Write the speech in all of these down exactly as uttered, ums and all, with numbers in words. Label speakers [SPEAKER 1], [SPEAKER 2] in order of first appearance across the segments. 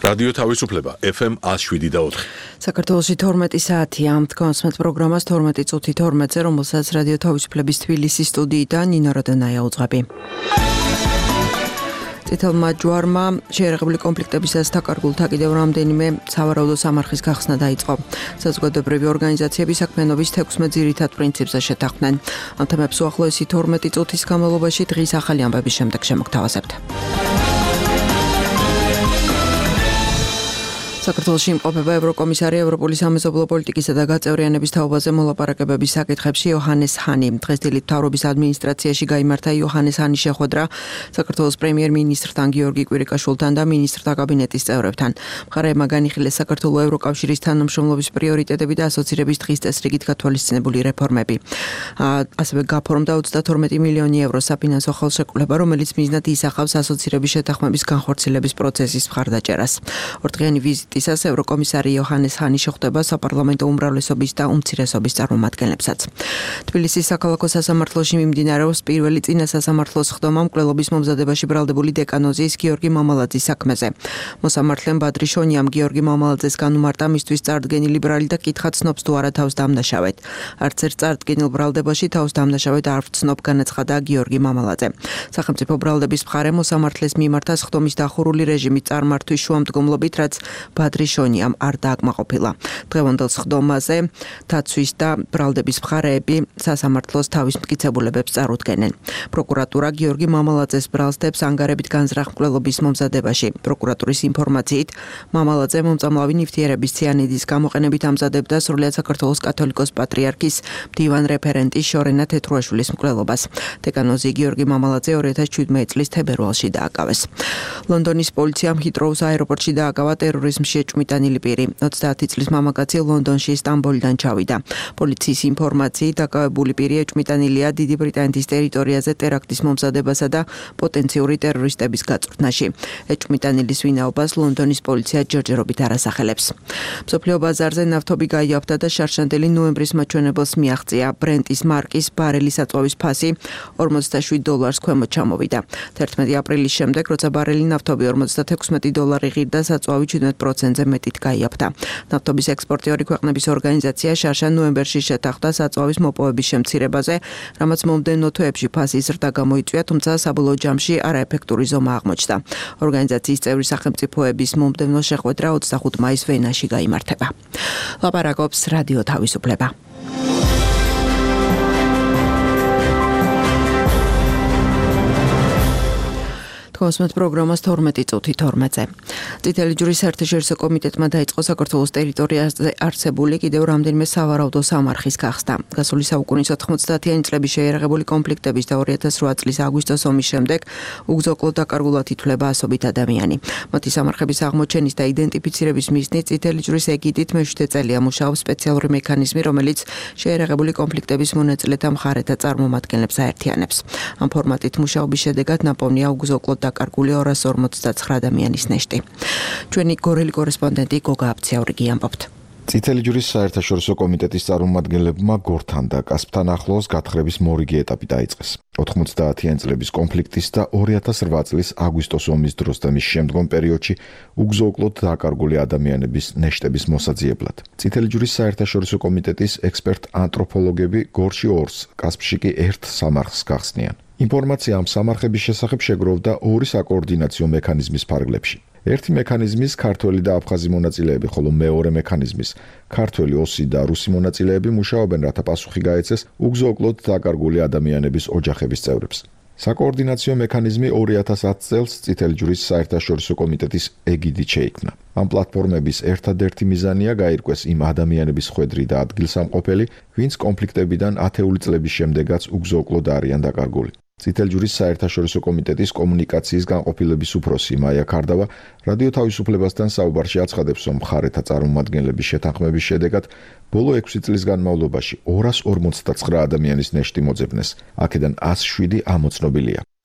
[SPEAKER 1] რადიო თავისუფლება ეფ ემ one oh seven და four.
[SPEAKER 2] საქართველოში თორმეტი საათია ამ თქოსმეთ პროგრამას თორმეტი წუთი თორმეტზე, რომელსაც რადიო თავისუფლების თბილისის სტუდიიდან ნინო როდონაია უძღვები. წითელმა ჯვარმა შეერაღებული კონფლიქტებისას დაკარგულთა კიდევ რამდენიმე სავარაუდო სამარხის გახსნა დაიწყო. საზოგადოებრივი ორგანიზაციები საქმიანობის თექვსმე ძირითად პრინციპზე შეთანხმდნენ. ამ თემებს უახლოესი თორმეტი წუთის განმავლობაში დღის ახალი ამბების შემდეგ შემოგთავაზებთ. საქართველოში იმყოფება ევროკომისარი ევროპული სამეზობლო პოლიტიკისა და გაწევრიანების თაობაზე მოლაპარაკებების საკითხებში იოჰანეს ჰანი. დღეს დილით მთავრობის ადმინისტრაციაში გაიმართა იოჰანეს ჰანის შეხვედრა საქართველოს პრემიერ-მინისტრთან გიორგი კვირიკაშვილთან და მინისტრთა კაბინეტის წევრებთან. მხარეებმა განიხილეს საქართველოს ევროკავშირის თანამშრომლობის პრიორიტეტები და ასოცირების დღის წესრიგით გათვალისწინებული რეფორმები. ასევე გაფორმდა ოცდათორმეტი მილიონი ევრო საფინანსო ხელშეკრულება, რომელიც მიზნად ისახავს ასოცირების შეთანხმების განხორციელების პროცესის მხარდაჭერას. ორდღიანი ვიზიტი ისას ევროკომისარი იოჰანეს ჰანი შეხვდება საპარლამენტო უმრავლესობის და უმცირესობის წარმომადგენლებსაც. თბილისის საქალაქო სასამართლოში მიმდინარეობს პირველი წინა სასამართლოს ხდომა მკვლელობის მომზადებაში ბრალდებული დეკანოზის გიორგი მამალაძის საქმეზე. მოსამართლემ ბადრიშონიამ გიორგი მამალაძეს განუმარტა მისთვის წარდგენილი ბრალი და კითხა ცნობს თუ არა თავს დამნაშავედ. არც ერთ წარდგენილ ბრალდებაში თავს დამნაშავედ არ ვცნობ, განაცხადა გიორგი მამალაძე. სახელმწიფო ბრალდების მხარე მოსამართლეს მიმართა სხდომის დახურული რეჟიმით წარმართვის შუამდგომლობით, რაც ბადრიშონიამ არ დააკმაყოფილა. დღევანდელ სხდომაზე დაცვის და ბრალდების მხარეები სასამართლოს თავის მტკიცებულებებს წარუდგენენ. პროკურატურა გიორგი მამალაძეს ბრალსდებს ანგარებით განზრახ მკვლელობის მომზადებაში. პროკურატურის ინფორმაციით, მამალაძე მომწამლავი ნივთიერების ციანიდის გამოყენებით ამზადებდა სრულიად საქართველოს კათოლიკოს პატრიარქის მდივან რეფერენტის შორენა თეთრუაშვილის მკვლელობას. დეკანოზი გიორგი მამალაძე ორი ათას შვიდმეტი წლის თებერვალში დააკავეს. ლონდონის პოლიციამ ჰითროუს აეროპორტში დააკავა ტერორიზმში ეჭვმიტანილი პირი. ოცდაათი წლის მამაკაცი ლონდონში სტამბოლიდან ჩავიდა. პოლიციის ინფორმაციით დაკავებული პირი ეჭვმიტანილია დიდი ბრიტანეთის ტერიტორიაზე ტერაქტის მომზადებასა და პოტენციური ტერორისტების გაწვრთნაში. ეჭვმიტანილის ვინაობას ლონდონის პოლიცია ჯერჯერობით არ ასახელებს. მსოფლიო ბაზარზე ნავთობი გაიაფთა და შარშანდელი ნოემბრის მაჩვენებელს მიაღწია. ბრენტის მარკის ბარელის აწვავის ფასი ორმოცდაშვიდ დოლარს ქვემოთ ჩამოვიდა. თერთმეტი აპრილის შემდეგ, როცა ბარელი ნავთობი ორმოცდათექვსმეტი დოლარი ღირდა, საწვავი ჩვიდმეტ პროცენტზე მეტით გაიაფთა. ნავთობის ექსპორტიორი ქვეყნების ორგანიზაცია შარშან ნოემბერში შეთანხმდა საწვავის მოპოვების შემცირებაზე, რამაც მომდევნო თვეებში ფასის ზრდა გამოიწვია, თუმცა საბოლოო ჯამში არაეფექტური ზომა აღმოჩნდა. ორგანიზაციის წევრი სახელმწიფოების მომდევნო შეხვედრა ოცდახუთი მაისს ვენაში გაიმართება. ლაპარაკობს რადიო თავისუფლება. თქოსმეთ პროგრამას თორმეტი წუთი თორმეტზე. წითელი ჯვრის საერთაშორისო კომიტეტმა დაიწყო საქართველოს ტერიტორიაზე არსებული კიდევ რამდენიმე სავარაუდო სამარხის გახსნა. გასული საუკუნის ოთხმოცდაათიანი წლების შეიარაღებული კონფლიქტების და ორი ათას ოთხ წლის აგვისტოს ომის შემდეგ უგზოკლოდ დაკარგულად ითვლება ასობით ადამიანი. მათი სამარხების აღმოჩენის და იდენტიფიცირების მიზნით წითელი ჯვრის ეგიდით მეშვიდე წელია მუშაობს სპეციალური მექანიზმი, რომელიც შეიარაღებული კონფლიქტების მონაწილეთა მხარეთა წარმომადგენლებს აერთიანებს. ამ ფორმატით მუშაობის შედეგად ნაპოვნია უგზოკლოდ დაკარგული ორას ორმოცდაცხრა ადამიანის ნეშტი. ჩვენი გორელი კორესპონდენტი გოგა აბციაურიგი ამბობთ.
[SPEAKER 3] წითელი ჯვრის საერთაშორისო კომიტეტის წარმომადგენლებმა გორთან და კასპთან ახლოს გათხრების მორიგი ეტაპი დაიწყეს. ოთხმოცდაათიანი წლების კონფლიქტის და ორი ათას რვა წლის აგვისტოს ომის დროს და მის შემდგომ პერიოდში უგზოკლოდ დაკარგული ადამიანების ნეშტების მოსაძიებლად. წითელი ჯვრის საერთაშორისო კომიტეტის ექსპერტ ანთროპოლოგები გორში ორს, კასპში კი ერთ სამარხს გახსნიან. ინფორმაცია ამ სამარხების შესახებ შეგროვდა ორი საკოორდინაციო მექანიზმის ფარგლებში. ერთი მექანიზმის ქართველი და აფხაზი მონაწილეები, ხოლო მეორე მექანიზმის ქართველი, ოსი და რუსი მონაწილეები მუშაობენ, რათა პასუხი გაეცეს უგზოკლოდ დაკარგული ადამიანების ოჯახების წევრებს. საკოორდინაციო მექანიზმი ორი ათას ათი წელს წითელი ჯვრის საერთაშორისო კომიტეტის ეგიდით შეიქმნა. ამ პლატფორმების ერთადერთი მიზანია გაირკვეს იმ ადამიანების ხვედრი და ადგილსამყოფელი, ვინც კონფლიქტებიდან ათეული წლების შემდეგაც უგზოკლოდ არიან დაკარგული. წითელი ჯვრის საერთაშორისო კომიტეტის კომუნიკაციის განყოფილების უფროსი მაია ქარდავა რადიო თავისუფლებასთან საუბარში აცხადებს, რომ მხარეთა წარმომადგენლების შეთანხმების შედეგად ბოლო ექვსი წლის განმავლობაში ორას ორმოცდაცხრა ადამიანის ნეშტი მოძებნეს. აქედან ათს შვიდი ამოცნობილია.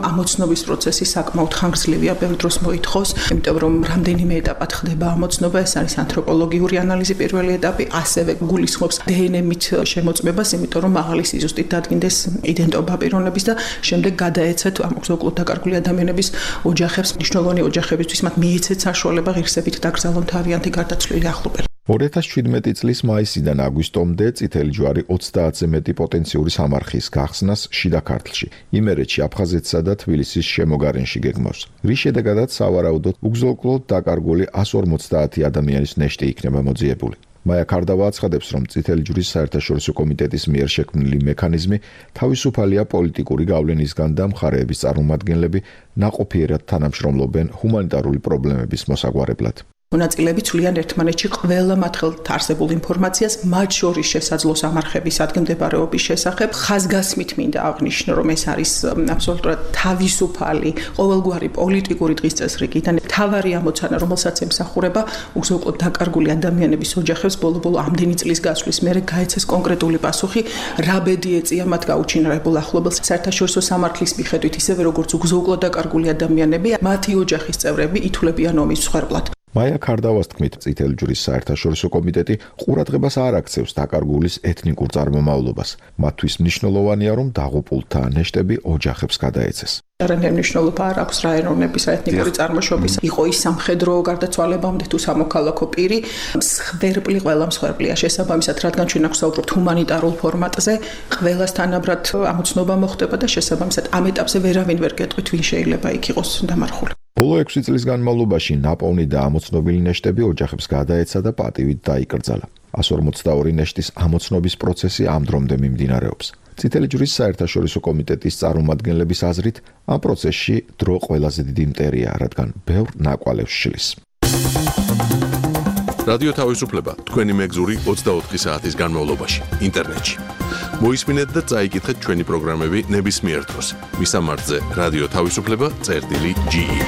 [SPEAKER 4] ამოცნობის პროცესი საკმაოდ ხანგრძლივია, ბევრ დროს მოითხოვს, იმიტომ რომ რამდენიმე ეტაპად ხდება ამოცნობა, ეს არის ანთროპოლოგიური ანალიზი პირველი ეტაპი, ასევე გულისხმობს დე ენ ე-მით შემოწმებას, იმიტომ რომ მაღალი სიზუსტით დადგინდეს იდენტობა პიროვნების და შემდეგ გადაეცეთ ამ უგზო-უკლოდ დაკარგული ადამიანების ოჯახებს, მნიშვნელოვანი ოჯახებისთვის მათ მიეცეთ საშუალება ღირსებით დაკრძალონ თავიანთი გარდაცვლილი ახლობელი.
[SPEAKER 3] ორი ათას შვიდმეტი წლის მაისიდან აგვისტომდე წითელი ჯვარი ოცდაათზე მეტი პოტენციური სამარხის გახსნას შიდა ქართლში, იმერეთში, აფხაზეთსა და თბილისის შემოგარენში გეგმავს. რის შედეგადაც სავარაუდოდ უგზო-უკლოდ დაკარგული εκατს ორმოცდაათი ადამიანის ნეშტი იქნება მოძიებული. მაია ქარდავა აცხადებს, რომ წითელი ჯვრის საერთაშორისო კომიტეტის მიერ შექმნილი მექანიზმი თავისუფალია პოლიტიკური გავლენისგან და მხარეების წარმომადგენლები ნაყოფიერად თანამშრომლობენ ჰუმანიტარული პრობლემების მოსაგვარებლად.
[SPEAKER 4] მონაწილეები ცვლიან ერთმანეთში ყველა მათ ხელთ არსებულ ინფორმაციას, მათ შორის შესაძლო სამარხების ადგილმდებარეობის შესახებ. ხაზგასმით მინდა აღნიშნო, რომ ეს არის აბსოლუტურად თავისუფალი, ყოველგვარი პოლიტიკური დღის წესრიგიდან მთავარი ამოცანა, რომელსაც ემსახურება უგზო-უკლოდ დაკარგული ადამიანების ოჯახებს ბოლო-ბოლო ამდენი წლის გასვლის მერე გაეცეს კონკრეტული პასუხი, რა ბედი ეწია მათ გაუჩინარებულ ახლობელს. საერთაშორისო სამართლის მიხედვით, ისევე როგორც უგზო-უკლოდ დაკარგული ადამიანები, მათი ოჯახის წევრები ითვლებიან ომის მსხვერპლად.
[SPEAKER 3] მაია ქარდავას თქმით, წითელი ჯვრის საერთაშორისო კომიტეტი ყურადღებას არ აქცევს დაკარგულის ეთნიკურ წარმომავლობას. მათთვის მნიშვნელოვანია, რომ დაღუპულთა ნეშტები ოჯახებს გადაეცეს.
[SPEAKER 4] არანაირი მნიშვნელობა არ აქვს რა ეროვნების, რა ეთნიკური წარმოშობის იყო ის სამხედრო გარდაცვალებამდე თუ სამოქალაქო პირი, მსხვერპლი ყველა მსხვერპლია შესაბამისად, რადგან ჩვენ აქ ვსაუბრობთ ჰუმანიტარულ ფორმატზე, ყველას თანაბრად ამოცნობა მოხდება და შესაბამისად ამ ეტაპზე ვერავინ ვერ გეტყვით, ვინ შეიძლება იქ იყოს დამარხული.
[SPEAKER 3] ბოლო ექვსი წლის განმავლობაში ნაპოვნი და ამოცნობილი ნეშტები ოჯახებს გადაეცა და პატივით დაიკრძალა. εκατს ორმოცდაორი ნეშტის ამოცნობის პროცესი ამ დრომდე მიმდინარეობს. წითელი ჯვრის საერთაშორისო კომიტეტის წარმომადგენლების აზრით, ამ პროცესში დრო ყველაზე დიდი მტერია, რადგან ბევრ ნაკვალევს შლის.
[SPEAKER 1] რადიო თავისუფლება თქვენი მეგზური ოცდაოთხი საათის განმავლობაში ინტერნეტში. მოისმინეთ და წაიკითხეთ ჩვენი პროგრამები ნებისმიერ დროს. მისამართზე რადიო თავისუფლება წერტილი ჯი ი.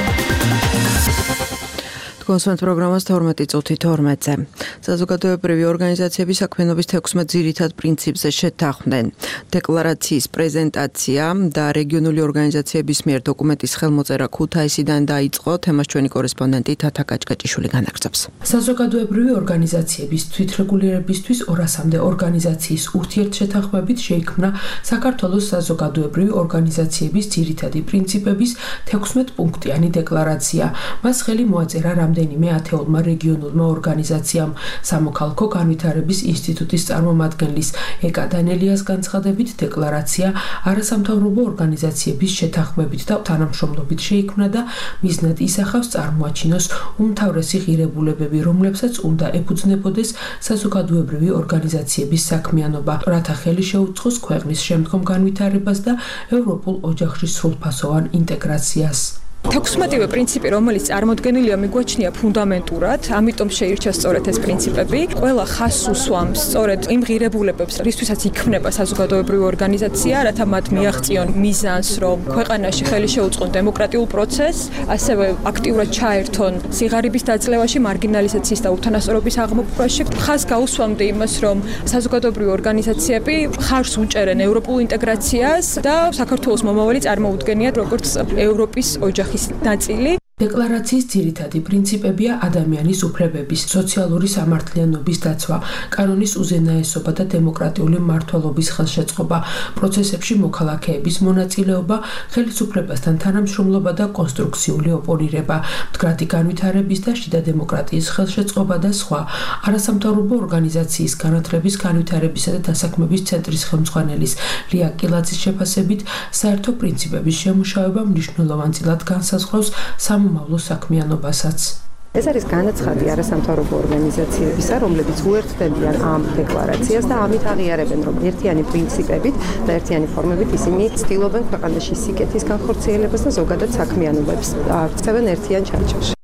[SPEAKER 2] კონსულტანტ პროგრამას თორმეტი წუთი თორმეტზე. საზოგადოებრივი ორგანიზაციების საქმიანობის თექვსმეტ ძირითად პრინციპზე შეთანხმდნენ. დეკლარაციის პრეზენტაცია და რეგიონული ორგანიზაციების მიერ დოკუმენტის ხელმოწერა ქუთაისიდან დაიწყო. თემას ჩვენი კორესპონდენტი თათა კაჭკაჭიშვილი განაგრძობს.
[SPEAKER 5] საზოგადოებრივი ორგანიზაციების თვითრეგულირებისთვის ორასამდე ორგანიზაციის ურთიერთშეთანხმებით შეიქმნა საქართველოს საზოგადოებრივი ორგანიზაციების ძირითადი პრინციპების თექვსმეტ პუნქტიანი დეკლარაცია. მას ხელი მოაწერა რამდენიმე ათეულმა რეგიონულმა ორგანიზაციამ. სამოქალაქო განვითარების ინსტიტუტის წარმომადგენლის ეკა დანელიას განცხადებით, დეკლარაცია არასამთავრობო ორგანიზაციების შეთანხმებით და თანამშრომლობით შეიქმნა და მიზნად ისახავს წარმოაჩინოს უმთავრესი ღირებულებები, რომლებსაც უნდა ეფუძნებოდეს საზოგადოებრივი ორგანიზაციების საქმიანობა, რათა ხელი შეუწყოს ქვეყნის შემდგომ განვითარებას და ევროპულ ოჯახში სრულფასოვან ინტეგრაციას.
[SPEAKER 6] თექვსმეტივე პრინციპი, რომელიც წარმოდგენილია, მიგვაჩნია ფუნდამენტურად, ამიტომ შეირჩა სწორედ ეს პრინციპები. ყველა ხაზს უსვამს სწორედ იმ ღირებულებებს, რისთვისაც იქმნება საზოგადოებრივი ორგანიზაცია, რათა მათ მიაღწიონ მიზანს, რომ ქვეყანაში ხელი შეუწყონ დემოკრატიულ პროცესს, ასევე აქტიურად ჩაერთონ სიღარიბის დაძლევაში, მარგინალიზაციის და უთანასწორობის აღმოფხვრაში. ხაზს გაუსვამდი იმას, რომ საზოგადოებრივი ორგანიზაციები ხარს უჭერენ ევროპულ ინტეგრაციას და საქართველოს მომავალი წარმოუდგენიათ როგორც ევროპის ოჯახის ნაწილი.
[SPEAKER 5] დეკლარაციის ძირითადი პრინციპებია ადამიანის უფლებების, სოციალური სამართლიანობის დაცვა, კანონის უზენაესობა და დემოკრატიული მმართველობის ხელშეწყობა, პროცესებში მოქალაქეების მონაწილეობა, ხელისუფლებასთან თანამშრომლობა და კონსტრუქციული ოპონირება, მდგრადი განვითარების და შიდა დემოკრატიის ხელშეწყობა და სხვა. არასამთავრობო ორგანიზაციის განათლების, განვითარებისა და დასაქმების ცენტრის ხელმძღვანელის ლია კილაძის შეფასებით, საერთო პრინციპების შემუშავება მნიშვნელოვანწილად განსაზღვრავს სამომავლო საქმიანობასაც.
[SPEAKER 7] ეს არის განაცხადი არასამთავრობო ორგანიზაციებისა, რომლებიც უერთდებიან ამ დეკლარაციას და ამით აღიარებენ, რომ ერთიანი პრინციპებით და ერთიანი ფორმებით ისინი ცდილობენ ქვეყანაში სიკეთის განხორციელებას და ზოგადად საქმიანობებს აღწევენ ერთიან ჩარჩოში.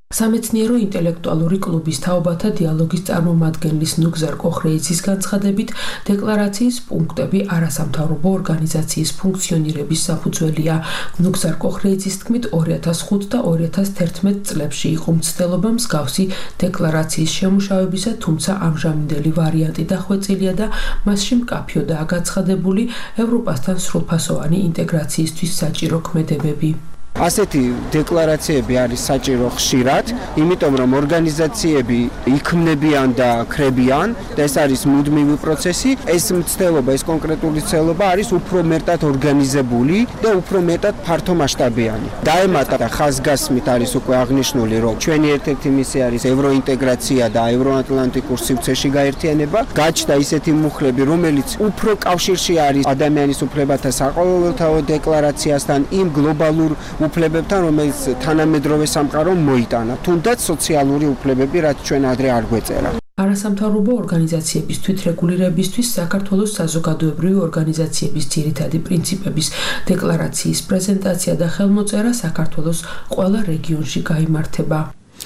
[SPEAKER 5] სამეცნიერო ინტელექტუალური კლუბის თაობათა დიალოგის წარმომადგენლის ნუგზარ კოხრეიძის განცხადებით, დეკლარაციის პუნქტები არასამთავრობო ორგანიზაციის ფუნქციონირების საფუძველია. ნუგზარ კოხრეიძის თქმით, ორი ათას ხუთი და ორი ათას თერთმეტი წლებში იყო მცდელობა მსგავსი დეკლარაციის შემუშავებისა, თუმცა ამჟამინდელი ვარიანტი დახვეწილია და მასში მკაფიოდაა გაცხადებული ევროპასთან სრულფასოვანი ინტეგრაციისთვის საჭირო ქმედებები.
[SPEAKER 8] ასეთი დეკლარაციები არის საჭირო ხშირად, იმიტომ რომ ორგანიზაციები იქმნებიან და ხრებიან და ეს არის მუდმივი პროცესი. ეს მცდელობა, ეს კონკრეტული მცდელობა არის უფრო მეტად ორგანიზებული და უფრო მეტად ფართომასშტაბიანი. დაემატა და ხაზგასმით არის უკვე აღნიშნული, რომ ჩვენი ერთ-ერთი მისია არის ევროინტეგრაცია და ევროატლანტიკურ სივრცეში გაერთიანება. გაჩნდა ისეთი მუხლები, რომელიც უფრო კავშირში არის ადამიანის უფლებათა საყოველთაო დეკლარაციასთან, იმ გლობალურ უფლებებთან, რომელიც თანამედროვე სამყარომ მოიტანა, თუნდაც სოციალური უფლებები, რაც ჩვენ ადრე არ გვეწერა.
[SPEAKER 5] არასამთავრობო ორგანიზაციების თვითრეგულირებისთვის საქართველოს საზოგადოებრივი ორგანიზაციების ძირითადი პრინციპების დეკლარაციის პრეზენტაცია და ხელმოწერა საქართველოს ყველა რეგიონში გაიმართება.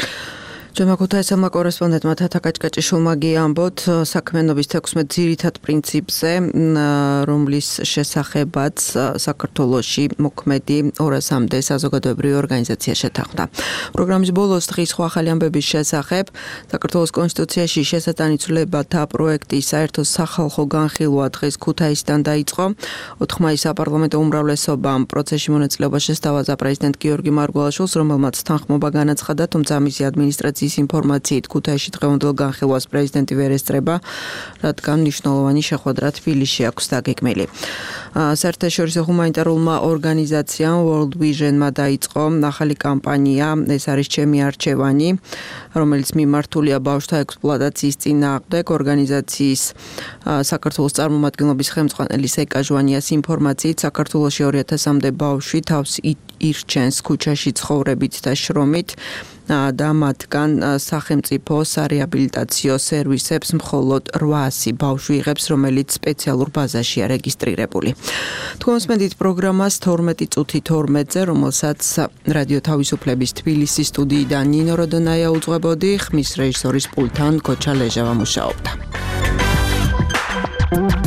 [SPEAKER 2] Ჩვენმა ქუთაისელმა კორესპონდენტმა თათა კაჭკაჭიშვილმა გიამბოთ საქმიანობის თექვსმეტ ძირითად პრინციპზე, რომლის შესახებაც საქართველოში მოქმედი ორასამდე საზოგადოებრივი ორგანიზაცია შეთანხმდა. პროგრამის ბოლოს დღის სხვა ახალი ამბების შესახებ საქართველოს კონსტიტუციაში შესატანიცვლებათა პროექტი საერთო სახალხო განხილვა დღეს ქუთაისიდან დაიწყო. ოთხ მაისს საპარლამენტო უმრავლესობამ პროცესში მონაწილეობა შესთავაზა პრეზიდენტ გიორგი მარგველაშვილს, რომელმაც თანხმობა განაცხადა, თუმცა მისი ადმინისტრაცია ის ინფორმაციით ქუთაისში დღევანდელ განხილვას პრეზიდენტი ვერ ესწრება, რადგან მნიშვნელოვანი შეხვედრა თბილისში აქვს დაგეგმილი. საერთაშორისო ჰუმანიტარულმა ორგანიზაციამ World Vision-მა დაიწყო ახალი კამპანია, ეს არის ჩემი არჩევანი, რომელიც მიმართულია ბავშვთა ექსპლუატაციის წინააღმდეგ. ორგანიზაციის საქართველოს წარმომადგენლობის ხელმძღვანელი სეკა ჟვანიას ინფორმაციით, საქართველოში ორი ათასამდე ბავშვი თავს ირჩენს ქუჩაში ცხოვრებით და შრომით. და მათგან სახელმწიფო სარეაბილიტაციო სერვისებს მხოლოდ რვაასი ბავშვი იღებს, რომელიც სპეციალურ ბაზაშია რეგისტრირებული. თქვენსმენდით პროგრამას თორმეტი წუთი თორმეტზე, რომელსაც რადიო თავისუფლების თბილისის სტუდიიდან ნინო როდონაია უძღვებოდი, ხმის რეჟისორის პულტთან ქოჩა ლეჟავა მუშაობდა.